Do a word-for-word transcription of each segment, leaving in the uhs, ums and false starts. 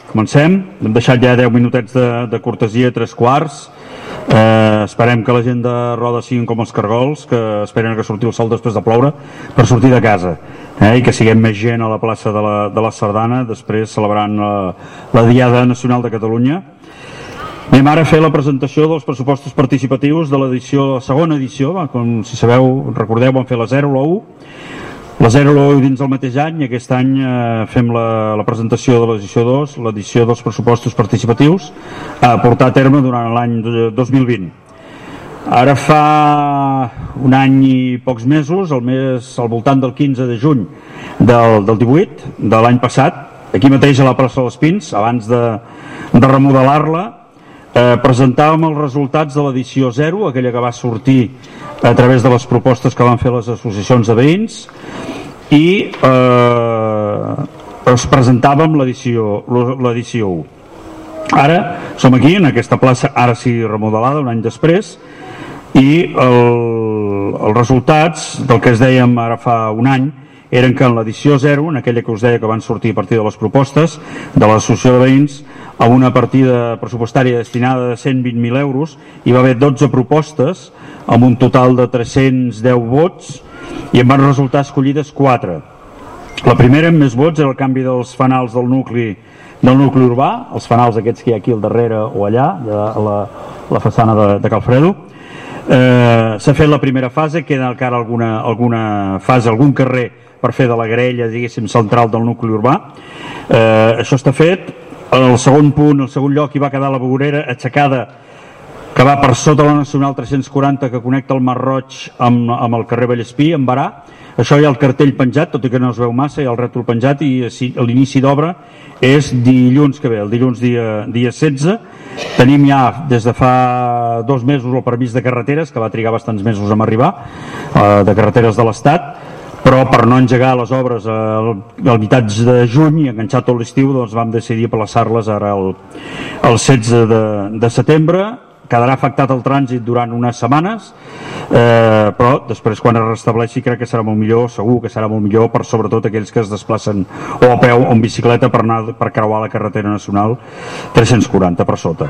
comencem. Hem deixat ja deu minutets de, de cortesia, tres quarts. Eh, esperem que la gent de Roda siguin com els cargols, que esperen que surti el sol després de ploure per sortir de casa, eh, i que siguem més gent a la plaça de la, de la Sardana, després celebrant la, la Diada Nacional de Catalunya. Anem ara a fer la presentació dels pressupostos participatius de l'edició, la segona edició, com si sabeu, recordeu, vam fer la zero, la u, la zero i la u dins del mateix any, i aquest any eh, fem la, la presentació de l'edició dos, l'edició dels pressupostos participatius a portar a terme durant l'any dos mil vint. Ara fa un any i pocs mesos, el mes al voltant del quinze de juny del, del divuit, de l'any passat, aquí mateix a la plaça dels Pins, abans de, de remodelar-la, eh, presentàvem els resultats de l'edició zero, aquella que va sortir a través de les propostes que van fer les associacions de veïns, i eh, us presentàvem l'edició l'edició u. Ara som aquí, en aquesta plaça, ara sí remodelada, un any després, i el, els resultats del que es dèiem ara fa un any eren que en l'edició zero, en aquella que us deia que van sortir a partir de les propostes de l'associació de veïns, a una partida pressupostària destinada de cent vint mil euros, hi va haver dotze propostes amb un total de tres-cents deu vots, i en van resultar escollides quatre. La primera amb més vots era el canvi dels fanals del nucli del nucli urbà, els fanals aquests que hi ha aquí al darrere o allà, a la, la façana de, de Calfredo. Eh, s'ha fet la primera fase, queda encara alguna, alguna fase, algun carrer per fer de la grella, diguéssim, central del nucli urbà. Eh, això està fet. El segon punt, el segon lloc, hi va quedar la Bogorera aixecada, que va per sota la Nacional tres-cents quaranta, que connecta el Mar Roig amb, amb el carrer Vallespí, amb Barà. Això hi ha el cartell penjat, tot i que no es veu massa, hi ha el rètol penjat, i l'inici d'obra és dilluns que ve, el dilluns dia, dia setze. Tenim ja des de fa dos mesos el permís de carreteres, que va trigar bastants mesos a arribar, eh, de carreteres de l'Estat, però per no engegar les obres al, al mitjà de juny i enganxar tot l'estiu, doncs vam decidir aplaçar-les ara el, el setze de, de setembre. Quedarà afectat el trànsit durant unes setmanes, eh, però després quan es restableixi crec que serà molt millor, segur que serà molt millor per sobretot aquells que es desplacen o a peu o en bicicleta per, anar, per creuar la carretera nacional tres-cents quaranta per sota.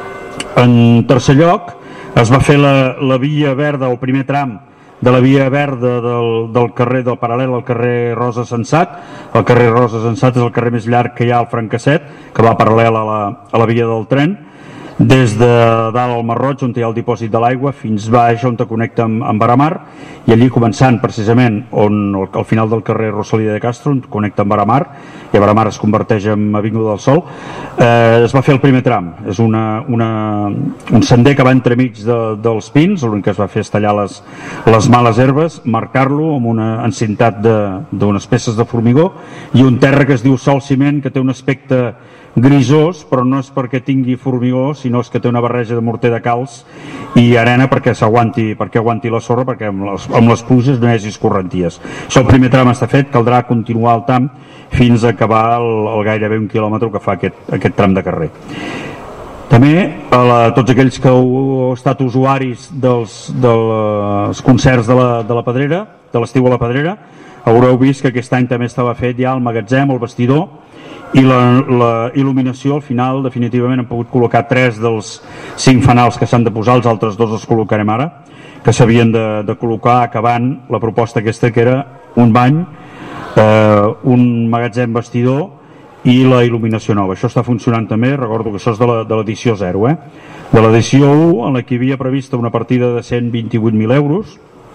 En tercer lloc, es va fer la, la via verda, el primer tram de la via verda del, del carrer del paral·lel al carrer Rosa Sensat. El carrer Rosa Sensat és el carrer més llarg que hi ha al Francasset, que va paral·lel a la, a la via del tren, des de dalt al Mar Roig, on hi ha el dipòsit de l'aigua, fins baix on te connecta amb, amb Baramar, i allí començant precisament on, al final del carrer Rosalía de Castro, on connecta amb Baramar, i a Baramar es converteix en Avinguda del Sol. Eh, es va fer el primer tram, és una, una, un sender que va entremig de, dels pins, l'únic que es va fer és tallar les, les males herbes, marcar-lo amb una encintat d'unes peces de formigó i un terra que es diu sol ciment, que té un aspecte grisós, però no és perquè tingui formigó, sinó és que té una barreja de morter de calç i arena perquè s'aguanti, perquè aguanti la sorra, perquè amb les, amb les pluges no hi hagi escorrenties. Això el primer tram està fet, caldrà continuar el tram fins a acabar el, el gairebé un quilòmetre que fa aquest, aquest tram de carrer. També a la, tots aquells que heu estat usuaris dels, dels concerts de la, de la Pedrera, de l'estiu a la Pedrera, haureu vist que aquest any també estava fet ja el magatzem, el vestidor, i la, la il·luminació. Al final definitivament hem pogut col·locar tres dels cinc fanals que s'han de posar, els altres dos els col·locarem ara, que s'havien de, de col·locar acabant la proposta aquesta, que era un bany, eh, un magatzem vestidor i la il·luminació nova. Això està funcionant també, recordo que això és de l'edició zero, eh? De l'edició u, en la que hi havia prevista una partida de cent vint-i-vuit mil euros.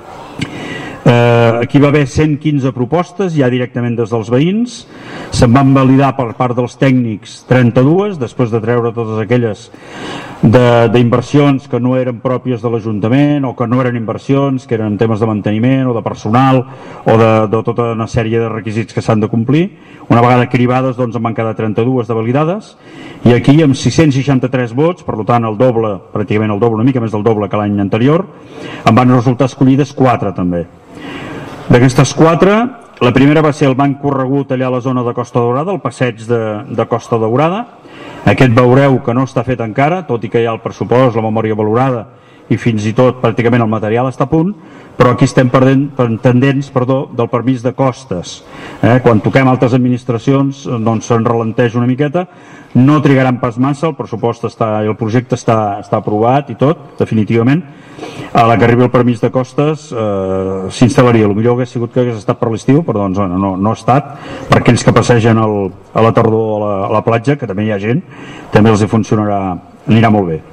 Eh, aquí va haver cent quinze propostes ja directament des dels veïns, se'n van validar per part dels tècnics trenta-dues, després de treure totes aquelles d'inversions que no eren pròpies de l'Ajuntament o que no eren inversions, que eren temes de manteniment o de personal o de, de tota una sèrie de requisits que s'han de complir. Una vegada cribades, doncs, en van quedar trenta-dues de validades, i aquí amb sis-cents seixanta-tres vots, per tant el doble, pràcticament el doble, una mica més del doble que l'any anterior, en van resultar escollides quatre també. D'aquestes quatre, la primera va ser el banc corregut allà a la zona de Costa Daurada, el passeig de, de Costa Daurada. Aquest veureu que no està fet encara, tot i que hi ha el pressupost, la memòria valorada i fins i tot pràcticament el material està a punt, però aquí estem pendents perdó, del permís de costes. Eh? Quan toquem altres administracions doncs se'n ralenteix una miqueta, no trigaran pas massa, el pressupost està i el projecte està, està aprovat i tot, definitivament. A la que arribi el permís de costes eh, s'instal·laria. El millor hauria sigut que hagués estat per l'estiu, però doncs no, no ha estat. Per aquells que passegen el, a la tardor a la, a la platja, que també hi ha gent, també els hi funcionarà, anirà molt bé.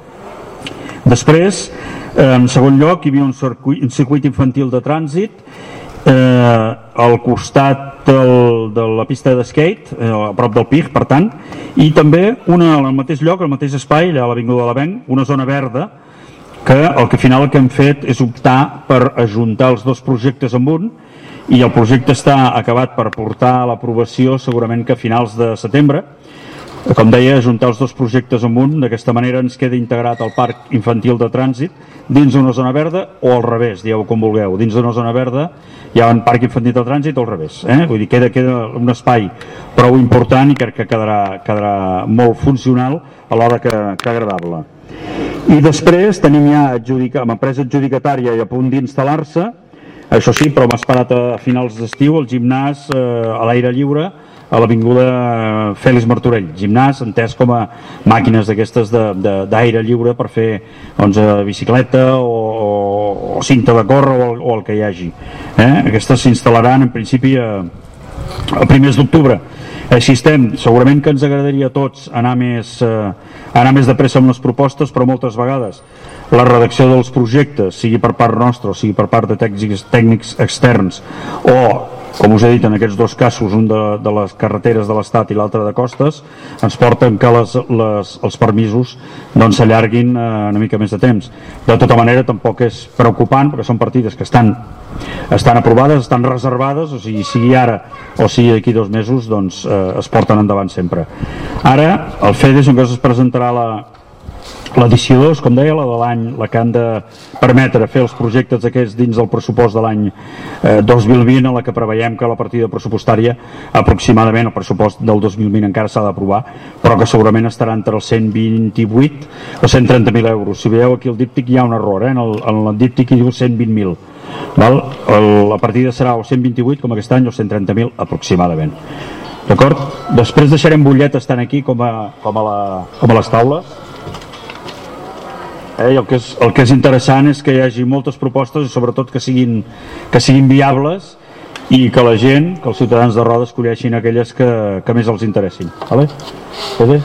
Després, en segon lloc, hi havia un circuit, un circuit infantil de trànsit eh, al costat del, de la pista de skate, eh, a prop del P I G, per tant, i també una, al mateix lloc, al mateix espai, allà a l'Avinguda de l'Avenc, una zona verda, que el que al final el que hem fet és optar per ajuntar els dos projectes en un, i el projecte està acabat per portar a l'aprovació segurament que a finals de setembre. Com deia, ajuntar els dos projectes en un, d'aquesta manera ens queda integrat el parc infantil de trànsit dins d'una zona verda, o al revés, dieu com vulgueu, dins d'una zona verda hi ha un parc infantil de trànsit o al revés, eh? Vull dir, queda, queda un espai prou important i crec que quedarà, quedarà molt funcional a l'hora que, que agradable. I després tenim ja adjudica, amb empresa adjudicatària i a punt d'instal·lar-se, això sí, però hem esperat a finals d'estiu, el gimnàs eh, a l'aire lliure a l'avinguda Fèlix Martorell, gimnàs entès com a màquines d'aquestes d'aire lliure per fer doncs, bicicleta o, o, o cinta de córrer o el, o el que hi hagi. Eh? Aquestes s'instal·laran en principi a, a primers d'octubre. Així estem. Segurament que ens agradaria a tots anar més, eh, anar més de pressa amb les propostes, però moltes vegades la redacció dels projectes, sigui per part nostra o sigui per part de tècnics, tècnics externs, o, com us he dit, en aquests dos casos, un de, de les carreteres de l'Estat i l'altre de costes, ens porten que les, les, els permisos doncs, s'allarguin eh, una mica més de temps. De tota manera, tampoc és preocupant, perquè són partides que estan, estan aprovades, estan reservades, o sigui, sigui ara o sigui d'aquí dos mesos, doncs eh, es porten endavant sempre. Ara, el FEDES, en què es presentarà la l'edició dos, com deia, la de l'any, la que han de permetre fer els projectes aquests dins del pressupost de l'any eh, dos mil vint, a la que preveiem que la partida pressupostària aproximadament, el pressupost del dos mil vint encara s'ha d'aprovar, però que segurament estarà entre els cent vint-i-vuit o cent trenta mil euros. Si veieu aquí el díptic hi ha un error, eh? en, el, en el díptic hi diu cent vint mil. Val? El, la partida serà o cent vint-i-vuit com aquest any o cent trenta mil aproximadament. D'acord? Després deixarem butlletes tant aquí com a, com a, la, com a les taules. Eh, el, que és, el que és interessant és que hi hagi moltes propostes i sobretot que siguin, que siguin viables i que la gent, que els ciutadans de Roda escolleixin aquelles que, que més els interessin. Vale? Bé?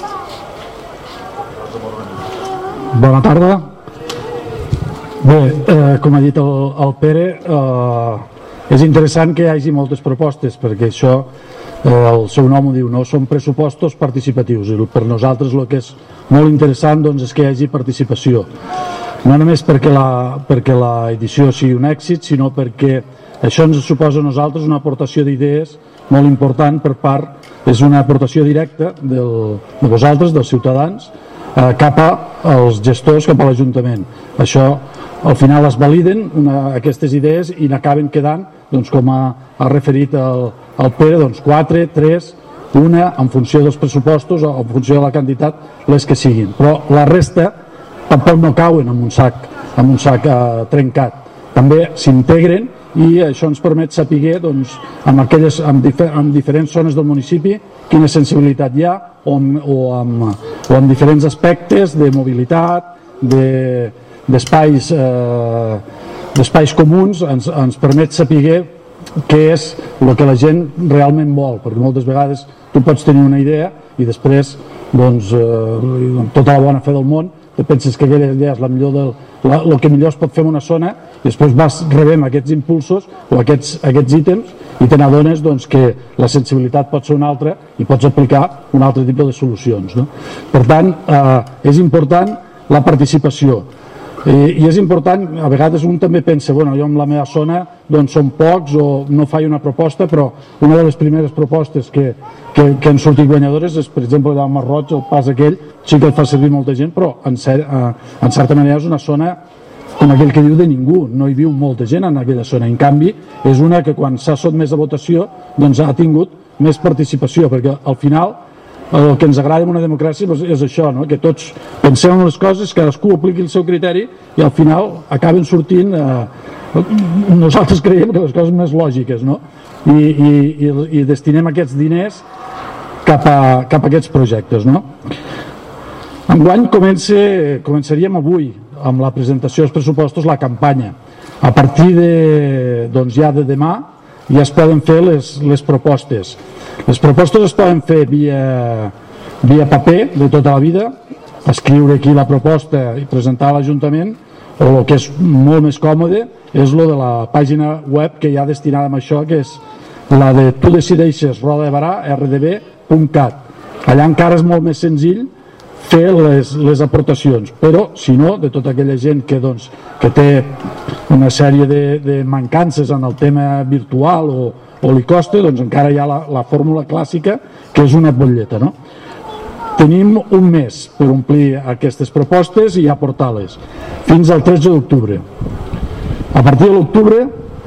Bona tarda. Bé, eh, com ha dit el, el Pere, eh, és interessant que hi hagi moltes propostes perquè això, eh, el seu nom ho diu, no? Són pressupostos participatius i per nosaltres el que és molt interessant doncs, és que hi hagi participació, no només perquè la, perquè la edició sigui un èxit, sinó perquè això ens suposa a nosaltres una aportació d'idees molt important per part, és una aportació directa del, de vosaltres, dels ciutadans, eh, cap als gestors, cap a l'Ajuntament. Això al final es validen una, aquestes idees i n'acaben quedant, doncs, com ha, ha referit el, el Pere, doncs, quatre, tres, una en funció dels pressupostos o en funció de la quantitat, les que siguin, però la resta tampoc no cauen en un sac, en un sac eh, trencat, també s'integren i això ens permet saber doncs, en, aquelles, en, difer en diferents zones del municipi quina sensibilitat hi ha o, o, amb, o en diferents aspectes de mobilitat, d'espais de, eh, d'espais comuns, ens, ens permet saber què és el que la gent realment vol, perquè moltes vegades tu pots tenir una idea i després doncs, eh, tota la bona fe del món te penses que aquella idea és la millor del, la, el que millor es pot fer en una zona i després vas rebent aquests impulsos o aquests, aquests ítems i te n'adones doncs, que la sensibilitat pot ser una altra i pots aplicar un altre tipus de solucions, no? Per tant, eh, és important la participació. I és important, a vegades un també pensa, bueno, jo en la meva zona doncs són pocs o no faig una proposta, però una de les primeres propostes que, que, que han sortit guanyadores és, per exemple, allà al Masroig, el pas aquell, sí que el fa servir molta gent, però en, cer en certa manera és una zona, com aquell que diu, de ningú, no hi viu molta gent en aquella zona. En canvi, és una que quan s'ha sotmès a votació doncs ha tingut més participació, perquè al final el que ens agrada en una democràcia és això, no? Que tots pensem en les coses, cadascú apliqui el seu criteri i al final acaben sortint eh, nosaltres creiem que les coses més lògiques, no? I, i, i, i destinem aquests diners cap a, cap a aquests projectes, no? Enguany comença, començaríem avui amb la presentació dels pressupostos, la campanya. A partir de, doncs ja de demà ja es poden fer les, les propostes. Les propostes es poden fer via, via paper de tota la vida, escriure aquí la proposta i presentar a l'Ajuntament, o el que és molt més còmode és lo de la pàgina web que hi ha destinada a això, que és la de tu decideixes Roda de Barà, r d b punt cat. Allà encara és molt més senzill fer les, les aportacions, però si no, de tota aquella gent que, doncs, que té una sèrie de, de mancances en el tema virtual o, o li costa, doncs encara hi ha la, la fórmula clàssica, que és una butlleta, no? Tenim un mes per omplir aquestes propostes i aportar-les, fins al tretze d'octubre. A partir de l'octubre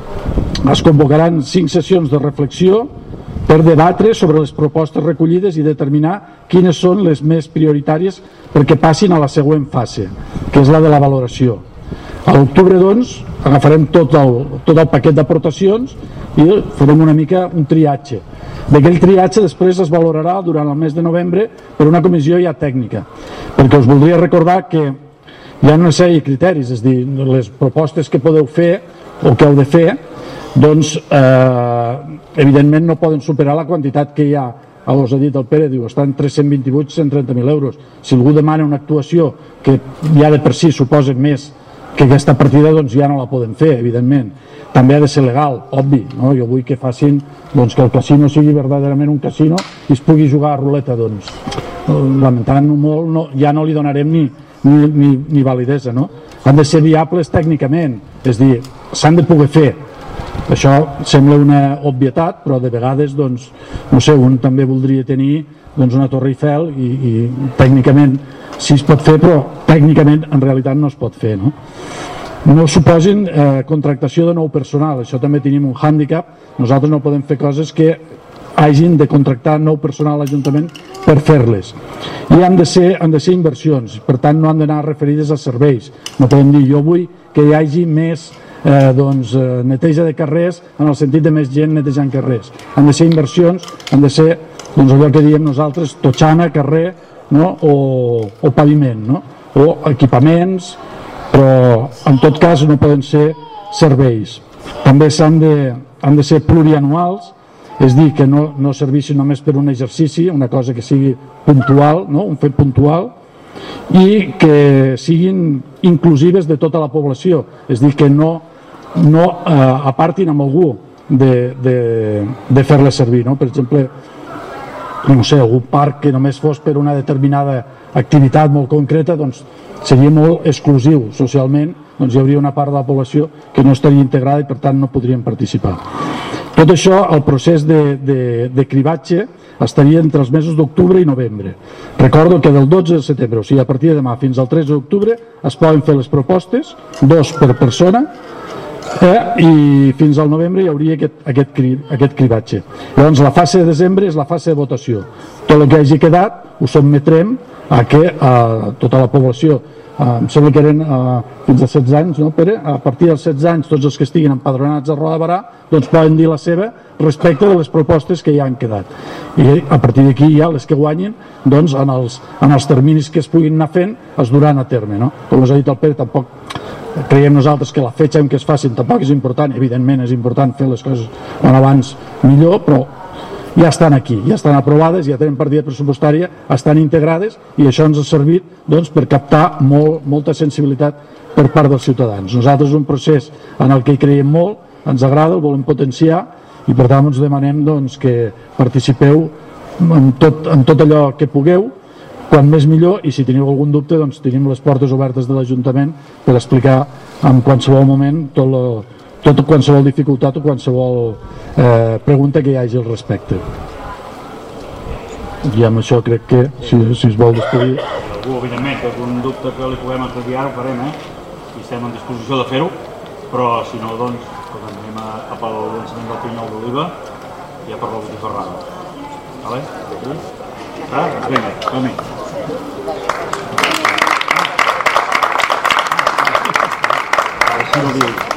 es convocaran cinc sessions de reflexió per debatre sobre les propostes recollides i determinar quines són les més prioritàries perquè passin a la següent fase, que és la de la valoració. A l'octubre, doncs, agafarem tot el, tot el paquet d'aportacions i farem una mica un triatge. D'aquell triatge després es valorarà durant el mes de novembre per una comissió ja tècnica, perquè us voldria recordar que hi ha una sèrie de criteris, és a dir, les propostes que podeu fer o que heu de fer, doncs eh, evidentment no poden superar la quantitat que hi ha. Ara us ha dit el Pere, diu, està en tres-cents vint-i-vuit cent trenta mil euros. Si algú demana una actuació que ja de per si suposa més que aquesta partida, doncs ja no la podem fer, evidentment. També ha de ser legal, obvi, no? Jo vull que facin doncs, que el casino sigui verdaderament un casino i es pugui jugar a ruleta, doncs lamentant-ho molt, no, ja no li donarem ni, ni, ni, ni validesa, no? Han de ser viables tècnicament, és dir, s'han de poder fer. Això sembla una obvietat, però de vegades, doncs, no sé, un també voldria tenir doncs, una Torre Eiffel i, i tècnicament sí es pot fer, però tècnicament en realitat no es pot fer, no? No suposin eh, contractació de nou personal, això també tenim un hàndicap, nosaltres no podem fer coses que hagin de contractar nou personal a l'Ajuntament per fer-les. I han de ser, han de ser inversions, per tant no han d'anar referides a serveis. No podem dir, jo vull que hi hagi més eh, doncs, eh, neteja de carrers en el sentit de més gent netejant carrers. Han de ser inversions, han de ser doncs, allò que diem nosaltres, totxana, carrer, no? o, o paviment, no? o equipaments, però en tot cas no poden ser serveis. També s'han de, han de ser plurianuals, és dir, que no, no servissin només per un exercici, una cosa que sigui puntual, no? un fet puntual, i que siguin inclusives de tota la població, és dir, que no, no eh, apartin amb algú de, de, de fer-les servir. No? Per exemple, no sé, algun parc que només fos per una determinada activitat molt concreta, doncs seria molt exclusiu socialment, doncs hi hauria una part de la població que no estaria integrada i per tant no podrien participar. Tot això, el procés de, de, de cribatge estaria entre els mesos d'octubre i novembre. Recordo que del dotze de setembre, o sigui a partir de demà fins al tretze d'octubre, es poden fer les propostes, dos per persona, eh, i fins al novembre hi hauria aquest, aquest, cri, aquest cribatge. Llavors la fase de desembre és la fase de votació. Tot el que hagi quedat ho sotmetrem a que a tota la població, Uh, em sembla que eren uh, fins a setze anys, no, Pere? A partir dels setze anys, tots els que estiguin empadronats a Roda de Barà doncs poden dir la seva respecte de les propostes que ja han quedat. I a partir d'aquí ja les que guanyin, doncs en els, en els terminis que es puguin anar fent es duran a terme, no? Com us ha dit el Pere, tampoc creiem nosaltres que la fetge en què es facin tampoc és important, evidentment és important fer les coses on abans millor, però ja estan aquí, ja estan aprovades, ja tenen partida pressupostària, estan integrades i això ens ha servit doncs, per captar molt, molta sensibilitat per part dels ciutadans. Nosaltres és un procés en el que hi creiem molt, ens agrada, el volem potenciar i per tant ens demanem doncs, que participeu en tot, en tot allò que pugueu, quan més millor, i si teniu algun dubte doncs, tenim les portes obertes de l'Ajuntament per explicar en qualsevol moment tot lo tot qualsevol dificultat o qualsevol eh, pregunta que hi hagi al respecte. I amb això crec que, si, si es vol despedir... Algú, evidentment, que algun dubte que li puguem estalviar ho farem, eh? I estem en disposició de fer-ho, però si no, doncs, doncs anem a, a pel llançament del pinyol d'oliva i a per la botifarrada. Vale? Ah, vinga, som-hi. A veure si no diu.